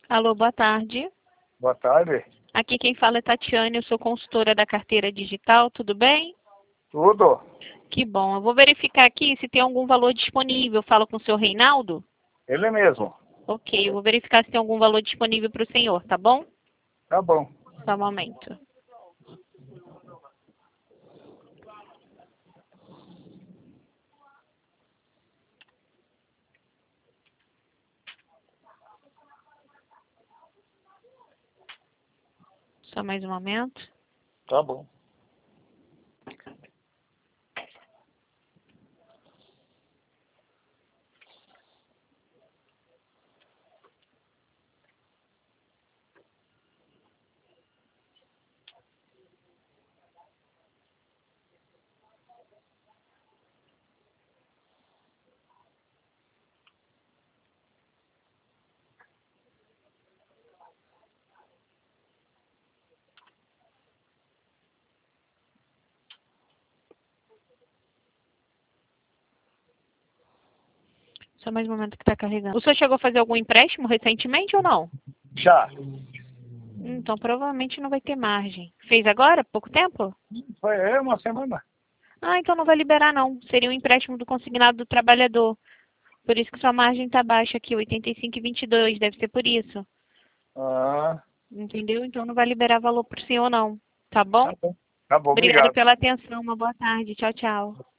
Alô, boa tarde. Boa tarde. Aqui quem fala é Tatiane, eu sou consultora da carteira digital, tudo bem? Tudo? Que bom. Eu vou verificar aqui se tem algum valor disponível. Falo com o senhor Reinaldo? Ele mesmo. Ok, eu vou verificar se tem algum valor disponível para o senhor, tá bom? Tá bom. Só um momento. Só mais um momento. Tá bom. Só mais um momento que está carregando. O senhor chegou a fazer algum empréstimo recentemente ou não? Já. Então provavelmente não vai ter margem. Fez agora? Pouco tempo? Foi uma semana. Ah, então não vai liberar não. Seria um empréstimo do consignado do trabalhador. Por isso que sua margem está baixa aqui, 85,22, deve ser por isso. Ah, Entendeu? Então não vai liberar valor para o senhor não. Tá bom? tá bom. Tá bom, Obrigada obrigado. pela atenção. Uma boa tarde. Tchau, tchau.